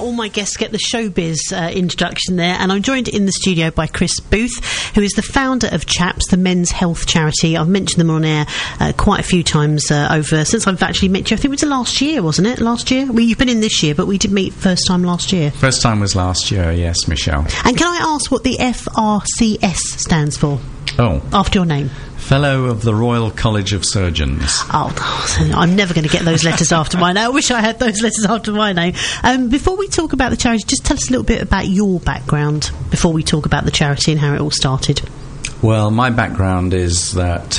all my guests get the showbiz introduction there, and I'm joined in the studio by Chris Booth, who is the founder of CHAPS, the men's health charity. I've mentioned them on air quite a few times over since I've actually met you. I think it was last year, wasn't it? Last year? Well, you've been in this year, but we did meet first time last year. First time was last year, yes, Michelle. And can I ask what the FRCS stands for? Oh. After your name. Fellow of the Royal College of Surgeons. Oh, I'm never going to get those letters after my name. I wish I had those letters after my name. Before we talk about the charity, just tell us a little bit about your background before we talk about the charity and how it all started. Well, my background is that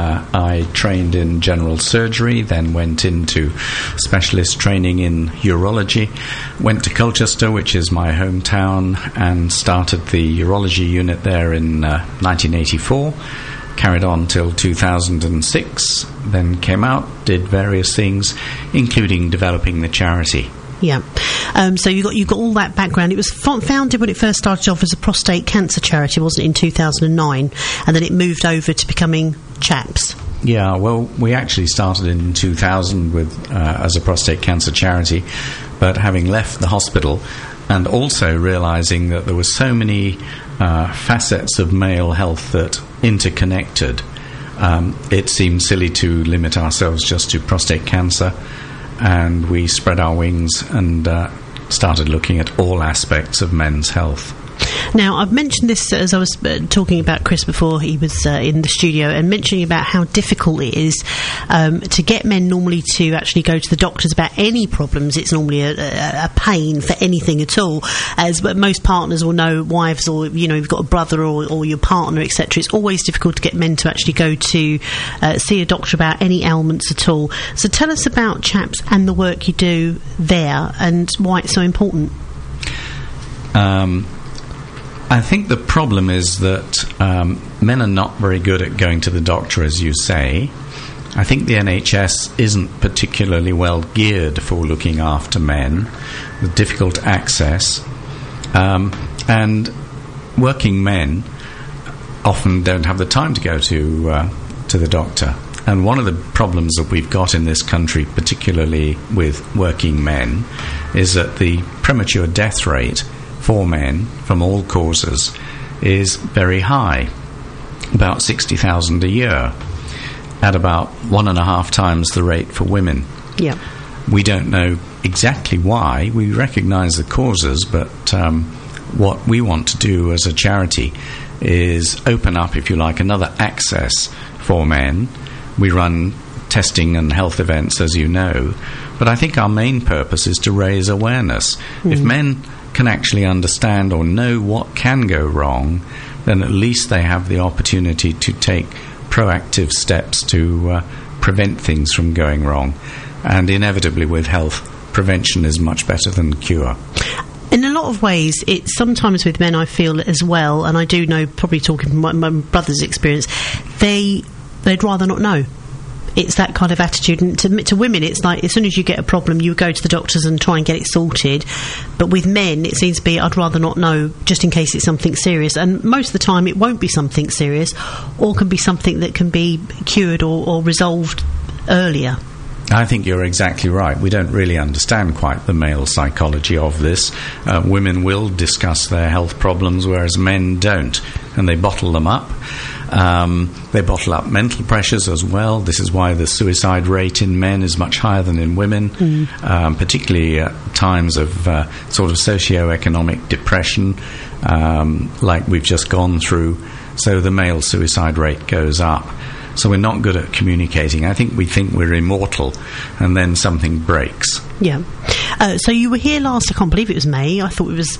I trained in general surgery, then went into specialist training in urology, went to Colchester, which is my hometown, and started the urology unit there in 1984. Carried on till 2006, then came out, did various things, including developing the charity. Yeah. So you got all that background. It was founded when it first started off as a prostate cancer charity, wasn't it, in 2009? And then it moved over to becoming CHAPS. Yeah, well, we actually started in 2000 with as a prostate cancer charity, but having left the hospital and also realising that there were so many facets of male health that interconnected, it seemed silly to limit ourselves just to prostate cancer, and we spread our wings and started looking at all aspects of men's health. Now, I've mentioned this as I was talking about Chris before he was in the studio, and mentioning about how difficult it is to get men normally to actually go to the doctors about any problems. It's normally a pain for anything at all, as most partners will know, wives, or you've got a brother or your partner, etc. It's always difficult to get men to actually go to see a doctor about any ailments at all. So tell us about CHAPS and the work you do there and why it's so important. I think the problem is that men are not very good at going to the doctor, as you say. I think the NHS isn't particularly well geared for looking after men with difficult access. And working men often don't have the time to go to the doctor. And one of the problems that we've got in this country, particularly with working men, is that the premature death rate for men from all causes is very high, about 60,000 a year, at about 1.5 times the rate for women. Yeah. We don't know exactly why. We recognise the causes, but what we want to do as a charity is open up, if you like, another access for men. We run testing and health events, as you know, but I think our main purpose is to raise awareness. If men can actually understand or know what can go wrong, then at least they have the opportunity to take proactive steps to prevent things from going wrong. And inevitably with health, prevention is much better than cure. In a lot of ways, it's sometimes with men I feel as well, and I do know, probably talking from my brother's experience, they'd rather not know. It's that kind of attitude. And to women, it's like as soon as you get a problem, you go to the doctors and try and get it sorted. But with men, it seems to be, I'd rather not know, just in case it's something serious. And most of the time, it won't be something serious, or can be something that can be cured or resolved earlier. I think you're exactly right. We don't really understand quite the male psychology of this. Women will discuss their health problems, whereas men don't, and they bottle them up. They bottle up mental pressures as well. This is why the suicide rate in men is much higher than in women, particularly at times of sort of socio-economic depression, like we've just gone through. So the male suicide rate goes up. So we're not good at communicating. I think we think we're immortal, and then something breaks. Yeah. So you were here last, I can't believe it was May. I thought it was,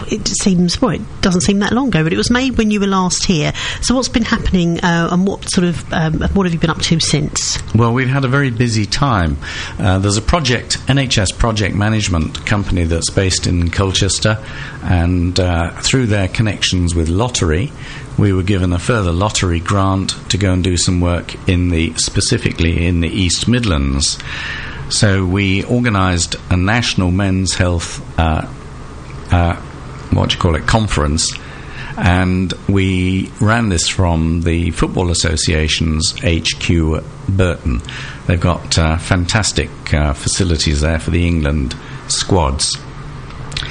it doesn't seem that long ago, but it was May when you were last here. So what's been happening, and what have you been up to since? Well, we've had a very busy time. There's a NHS project management company that's based in Colchester, and through their connections with lottery, we were given a further lottery grant to go and do some work specifically in the East Midlands. So we organised a national men's health, conference, and we ran this from the Football Association's HQ at Burton. They've got fantastic facilities there for the England squads.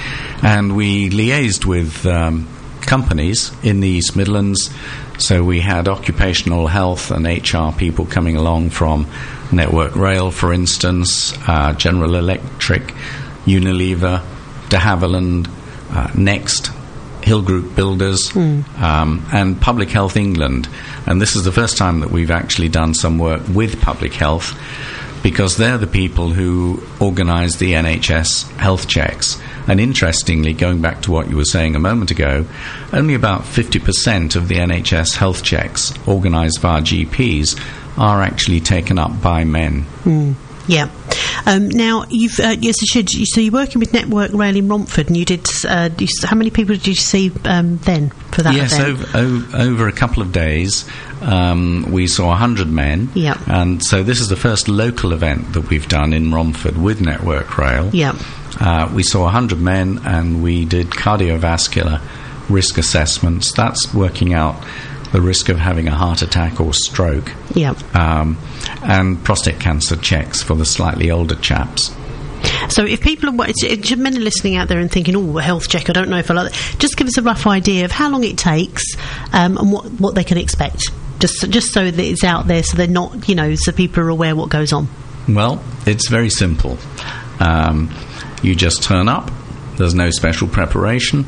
And we liaised with companies in the East Midlands. So we had occupational health and HR people coming along from Network Rail, for instance, General Electric, Unilever, de Havilland, Next, Hill Group Builders, and Public Health England. And this is the first time that we've actually done some work with Public Health, because they're the people who organise the NHS health checks. And interestingly, going back to what you were saying a moment ago, only about 50% of the NHS health checks organised via GPs are actually taken up by men. Yeah. Now, so you're working with Network Rail in Romford, and you did. How many people did you see then for that event? Yes, over a couple of days, we saw 100 men. Yeah. And so this is the first local event that we've done in Romford with Network Rail. Yeah. We saw 100 men, and we did cardiovascular risk assessments. That's working out the risk of having a heart attack or stroke. Yeah. And prostate cancer checks for the slightly older chaps. So if people are men are listening out there and thinking, oh, a health check, I don't know if I like that, just give us a rough idea of how long it takes and what they can expect. Just so that it's out there, so they're not, so people are aware what goes on. Well, it's very simple. You just turn up. There's no special preparation.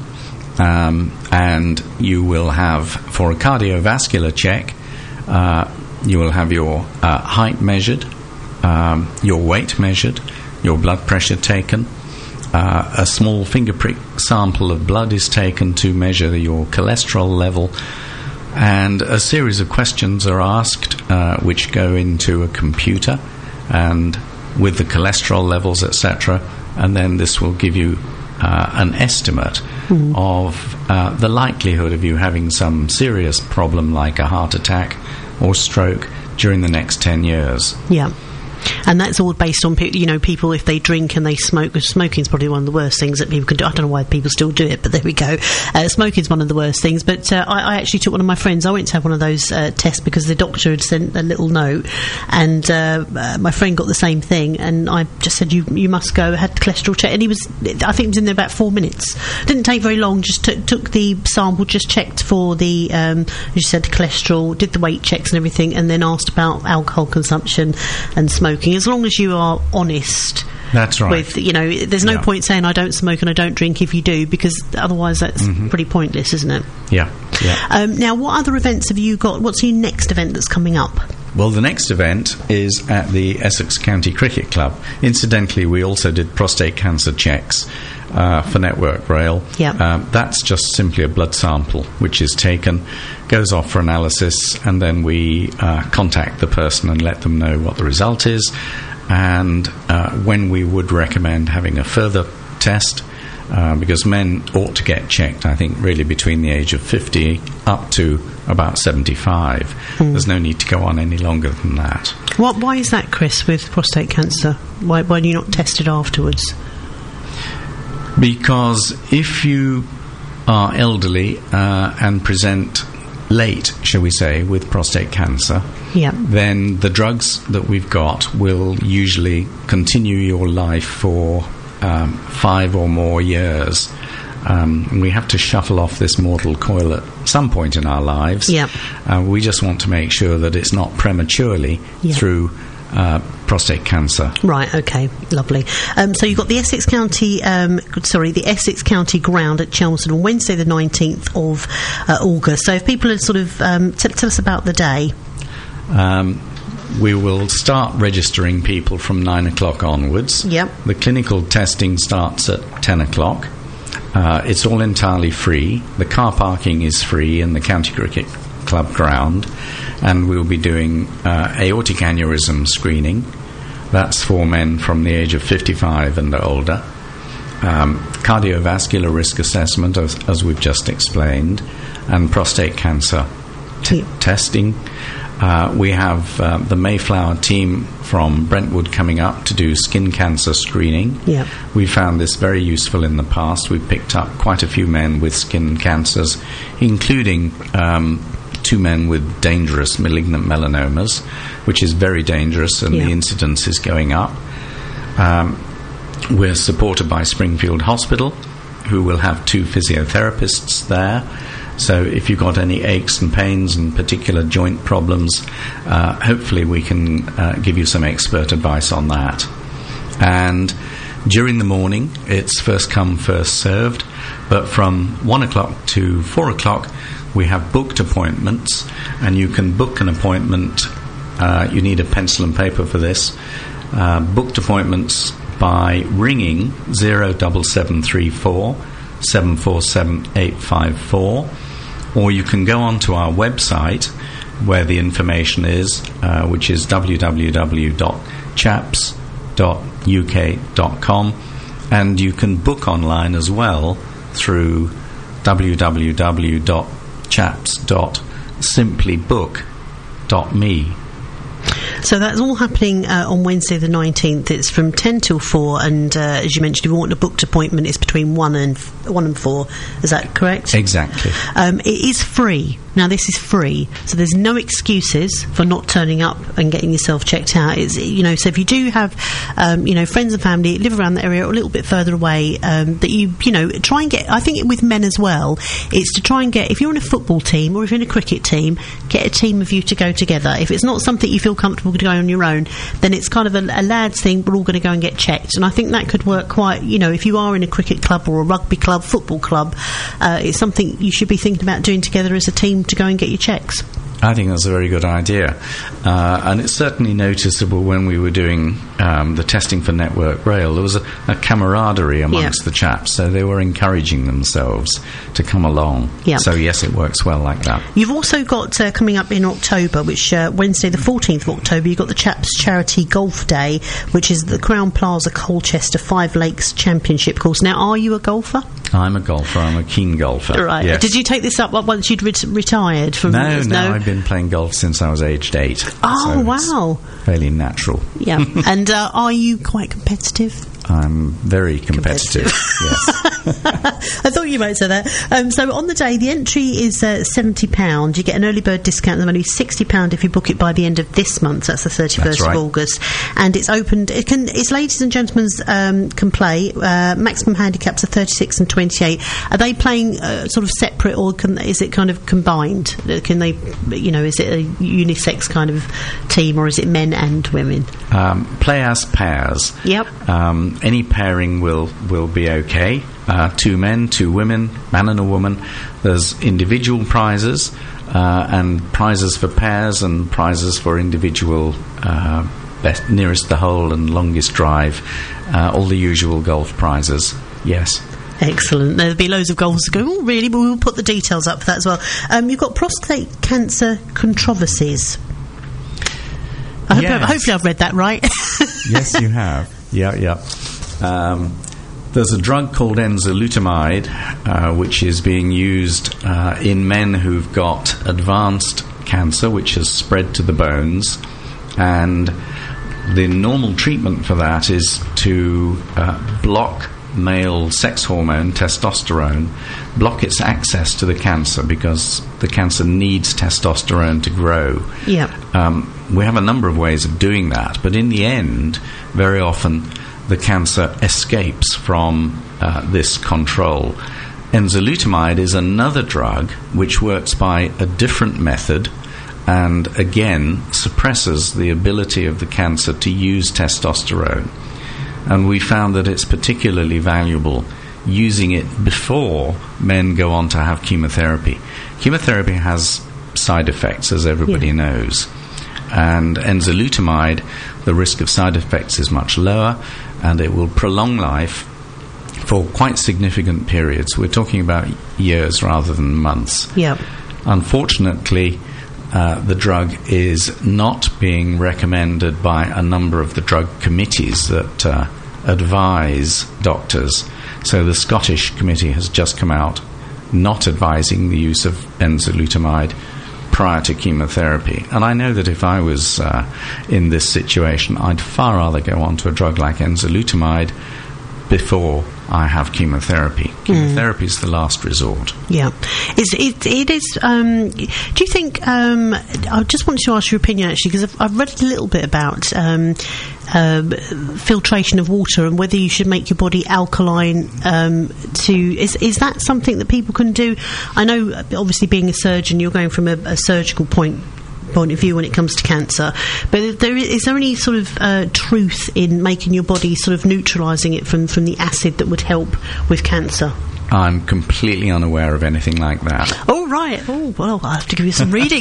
And you will have, for a cardiovascular check, you will have your height measured, your weight measured, your blood pressure taken. A small finger prick sample of blood is taken to measure your cholesterol level. And a series of questions are asked, which go into a computer, and with the cholesterol levels, etc. And then this will give you an estimate of the likelihood of you having some serious problem like a heart attack or stroke during the next 10 years. Yeah. And that's all based on people, if they drink and they smoke. Smoking is probably one of the worst things that people can do. I don't know why people still do it, but there we go. Smoking is one of the worst things. But I actually took one of my friends. I went to have one of those tests because the doctor had sent a little note, and my friend got the same thing. And I just said, "You must go." Had cholesterol check, and I think he was in there about 4 minutes. Didn't take very long. Just took the sample, just checked for the, as you said, cholesterol, did the weight checks and everything, and then asked about alcohol consumption and smoking. As long as you are honest, that's right. With there's no point saying I don't smoke and I don't drink if you do, because otherwise that's pretty pointless, isn't it? Yeah. Now, what other events have you got? What's your next event that's coming up? Well, the next event is at the Essex County Cricket Club. Incidentally, we also did prostate cancer checks for Network Rail. Yeah. That's just simply a blood sample which is taken, goes off for analysis, and then we contact the person and let them know what the result is, and when we would recommend having a further test, because men ought to get checked, I think, really between the age of 50 up to about 75. There's no need to go on any longer than that. Why is that, Chris, with prostate cancer? Why are you not tested afterwards? Because if you are elderly and present late, shall we say, with prostate cancer, then the drugs that we've got will usually continue your life for 5 or more years. We have to shuffle off this mortal coil at some point in our lives. We just want to make sure that it's not prematurely through prostate cancer. Right, okay, lovely. So you've got the Essex County Ground at Chelmsford on Wednesday the 19th of August. So if people are sort of tell us about the day. We will start registering people from 9 o'clock onwards. The clinical testing starts at 10 o'clock. It's all entirely free. The car parking is free in the County Cricket Club ground, and we'll be doing aortic aneurysm screening. That's for men from the age of 55 and older. Cardiovascular risk assessment, as we've just explained, and prostate cancer testing. We have the Mayflower team from Brentwood coming up to do skin cancer screening. We found this very useful in the past. We picked up quite a few men with skin cancers, including 2 men with dangerous malignant melanomas, which is very dangerous, and the incidence is going up. We're supported by Springfield Hospital, who will have 2 physiotherapists there. So if you've got any aches and pains and particular joint problems, hopefully we can give you some expert advice on that. And during the morning, it's first come, first served. But from 1 o'clock to 4 o'clock, we have booked appointments, and you can book an appointment. You need a pencil and paper for this. Booked appointments by ringing 07734 747 854, or you can go onto our website where the information is, which is www.chaps.uk.com, and you can book online as well through www.chaps.simplybook.me. So that's all happening on Wednesday the 19th. It's from 10 till 4, and as you mentioned, if you want a booked appointment, it's between 1 and 4. Is that correct? Exactly. It is free. Now, this is free, so there's no excuses for not turning up and getting yourself checked out. It's, so if you do have, friends and family live around the area or a little bit further away, that you try and get. I think with men as well, it's to try and get. If you're in a football team or if you're in a cricket team, get a team of you to go together. If it's not something you feel comfortable to go on your own, then it's kind of a lads thing. We're all going to go and get checked, and I think that could work quite. If you are in a cricket club or a rugby club, football club, it's something you should be thinking about doing together as a team to go and get your checks. I think that's a very good idea, and it's certainly noticeable when we were doing the testing for Network Rail. There was a camaraderie amongst the chaps, so they were encouraging themselves to come along. So yes, it works well like that. You've also got coming up in October, which Wednesday the 14th of October, you've got the Chaps Charity Golf Day, which is the Crown Plaza Colchester 5 Lakes Championship course. Now, are you a golfer? I'm a golfer. I'm a keen golfer. Right. Yes. Did you take this up once you'd retired from? No. I've been playing golf since I was aged 8. Oh, so wow! Fairly natural. Yeah. And are you quite competitive? I'm very competitive. Yes. I thought you might say that. So on the day, the entry is £70. You get an early bird discount of only £60 if you book it by the end of this month. That's the 31st of August, and it's opened. It's ladies and gentlemen can play. Maximum handicaps are 36 and 28. Are they playing sort of separate, or is it kind of combined? Can they, is it a unisex kind of team, or is it men and women? Play as pairs. Yep. Any pairing will be okay. 2 men, 2 women, man and a woman. There's individual prizes and prizes for pairs and prizes for individual best, nearest the hole and longest drive. All the usual golf prizes. Yes. Excellent. There'll be loads of golfers going, oh, really? But we'll put the details up for that as well. You've got prostate cancer controversies. Hopefully I've read that right. Yes, you have. Yeah. There's a drug called enzalutamide, which is being used in men who've got advanced cancer, which has spread to the bones, and the normal treatment for that is to block male sex hormone, testosterone, block its access to the cancer, because the cancer needs testosterone to grow. Yeah. We have a number of ways of doing that, but in the end, very often the cancer escapes from this control. Enzalutamide is another drug which works by a different method and again suppresses the ability of the cancer to use testosterone. And we found that it's particularly valuable using it before men go on to have chemotherapy. Chemotherapy has side effects, as everybody knows. And enzalutamide, the risk of side effects is much lower, and it will prolong life for quite significant periods. We're talking about years rather than months. Yeah. Unfortunately, the drug is not being recommended by a number of the drug committees that advise doctors. So the Scottish committee has just come out not advising the use of enzalutamide prior to chemotherapy. And I know that if I was in this situation, I'd far rather go on to a drug like enzalutamide before I have chemotherapy. Chemotherapy is the last resort. Yeah. It is. Do you think? I just wanted to ask your opinion, actually, because I've read a little bit about filtration of water and whether you should make your body alkaline. Is that something that people can do? I know, obviously, being a surgeon, you're going from a surgical point of view when it comes to cancer, but is there any sort of truth in making your body sort of neutralising it from the acid that would help with cancer? I'm completely unaware of anything like that. Oh, right. Oh, well, I'll have to give you some reading.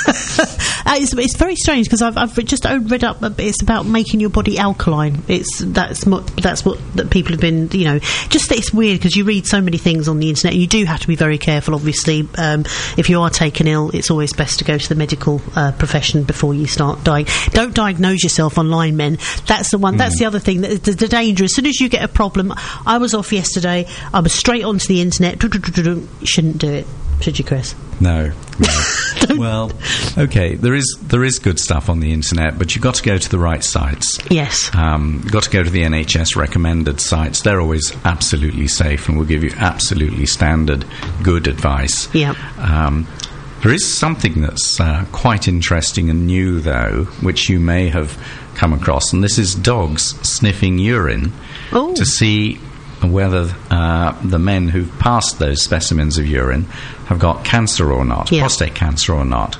It's very strange, because I've just read up. It's about making your body alkaline. That's what that people have been, just it's weird, because you read so many things on the internet. You do have to be very careful, obviously. If you are taken ill, it's always best to go to the medical profession before you start dying. Don't diagnose yourself online, men. That's the one. That's the other thing. The danger. As soon as you get a problem, I was off yesterday. I was straight onto the internet. You shouldn't do it, should you, Chris? No. Well, okay, there is good stuff on the internet, but you've got to go to the right sites. Yes. You've got to go to the NHS recommended sites. They're always absolutely safe and will give you absolutely standard good advice. Yeah. There is something that's quite interesting and new, though, which you may have come across, and this is dogs sniffing urine to see whether the men who've passed those specimens of urine have got cancer or not, prostate cancer or not.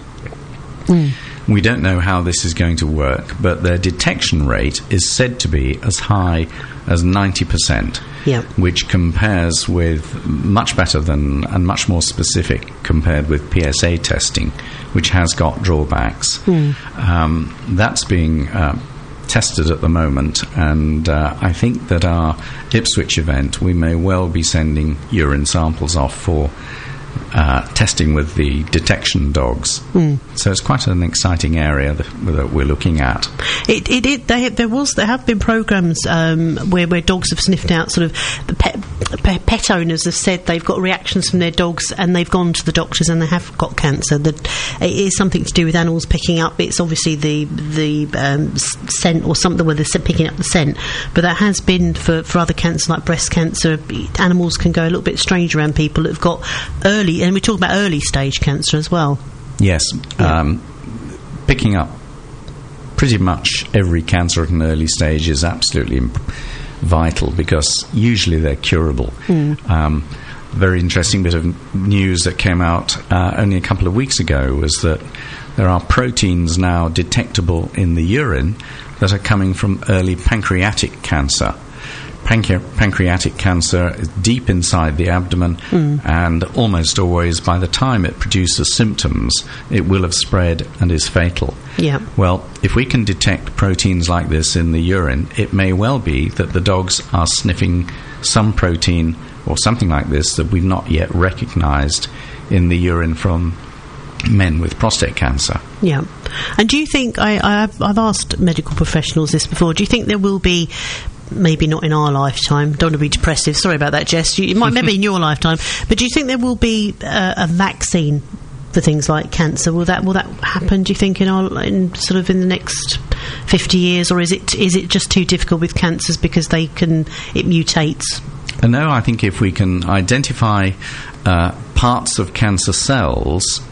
We don't know how this is going to work, but their detection rate is said to be as high as 90%, which compares with much better than and much more specific compared with PSA testing, which has got drawbacks. That's being tested at the moment, and I think that our Ipswich event, we may well be sending urine samples off for testing with the detection dogs. So it's quite an exciting area that we're looking at. There have been programs where dogs have sniffed out, sort of the pet owners have said they've got reactions from their dogs and they've gone to the doctors and they have got cancer. That it is something to do with animals picking up. It's obviously the scent or something where they're picking up the scent, but that has been for other cancers like breast cancer. Animals can go a little bit strange around people that have got early, and we talk about early stage cancer as well. Yes. Picking up pretty much every cancer at an early stage is absolutely vital, because usually they're curable. Very interesting bit of news that came out only a couple of weeks ago was that there are proteins now detectable in the urine that are coming from early pancreatic cancer. Pancreatic cancer is deep inside the abdomen, and almost always by the time it produces symptoms, it will have spread and is fatal. Well, if we can detect proteins like this in the urine, it may well be that the dogs are sniffing some protein or something like this that we've not yet recognised in the urine from men with prostate cancer. And do you think, I've asked medical professionals this before, do you think there will be, maybe not in our lifetime, don't want to be depressive, sorry about that, Jess, it might maybe in your lifetime, but do you think there will be a vaccine for things like cancer? Will that happen, do you think, in the next 50 years, or is it just too difficult with cancers because it mutates? No, I think if we can identify parts of cancer cells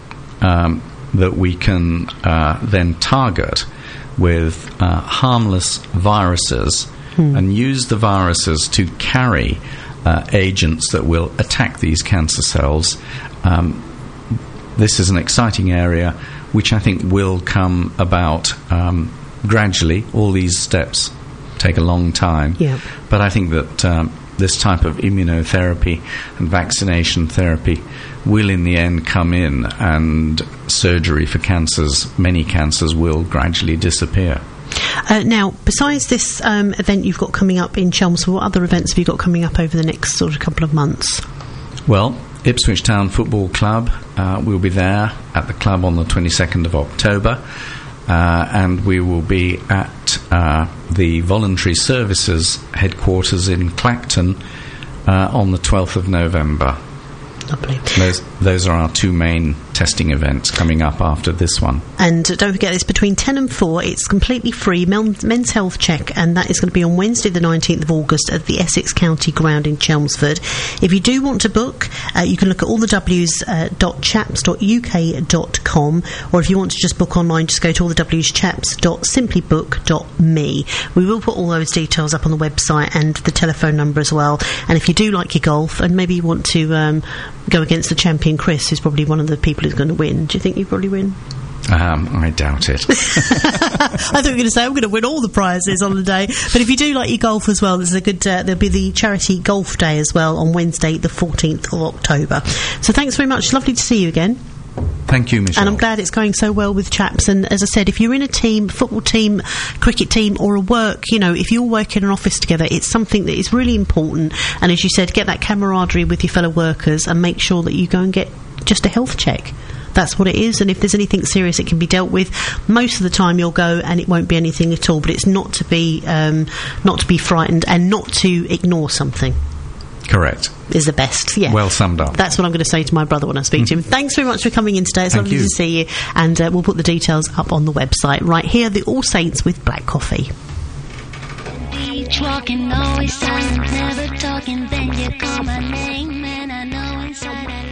that we can then target with harmless viruses and use the viruses to carry agents that will attack these cancer cells, this is an exciting area which I think will come about gradually. All these steps take a long time, but I think that this type of immunotherapy and vaccination therapy will in the end come in, and surgery for cancers, many cancers, will gradually disappear. Now, besides this event you've got coming up in Chelmsford, what other events have you got coming up over the next sort of couple of months? Well, Ipswich Town Football Club, we'll be there at the club on the 22nd of October, and we will be at the Voluntary Services headquarters in Clacton on the 12th of November. Lovely. Those are our two main testing events coming up after this one. And don't forget, it's between 10 and 4. It's completely free, men's health check, and that is going to be on Wednesday the 19th of August at the Essex County Ground in Chelmsford. If you do want to book, you can look at all the W's .chaps.uk.com, or if you want to just book online, just go to all the W's chaps.simplybook.me. We will put all those details up on the website and the telephone number as well. And if you do like your golf and maybe you want to go against the champion Chris, who's probably one of the people who's going to win, do you think you probably win? I doubt it. I thought you were going to say I'm going to win all the prizes on the day. But if you do like your golf as well, there's a good. There'll be the charity golf day as well on Wednesday, the 14th of October. So thanks very much. Lovely to see you again. Thank you, Michelle. And I'm glad it's going so well with Chaps. And as I said, if you're in a team, football team, cricket team, or a work, if you all work in an office together, it's something that is really important. And as you said, get that camaraderie with your fellow workers and make sure that you go and get just a health check. That's what it is, and if there's anything serious, it can be dealt with. Most of the time, you'll go and it won't be anything at all. But it's not to be frightened and not to ignore something. Correct. Is the best. Yeah. Well summed up. That's what I'm going to say to my brother when I speak to him. Thanks very much for coming in today. It's lovely to see you, and we'll put the details up on the website right here. The All Saints with Black Coffee. Each walking, always silent, never talking. Then you call my name, and I know inside.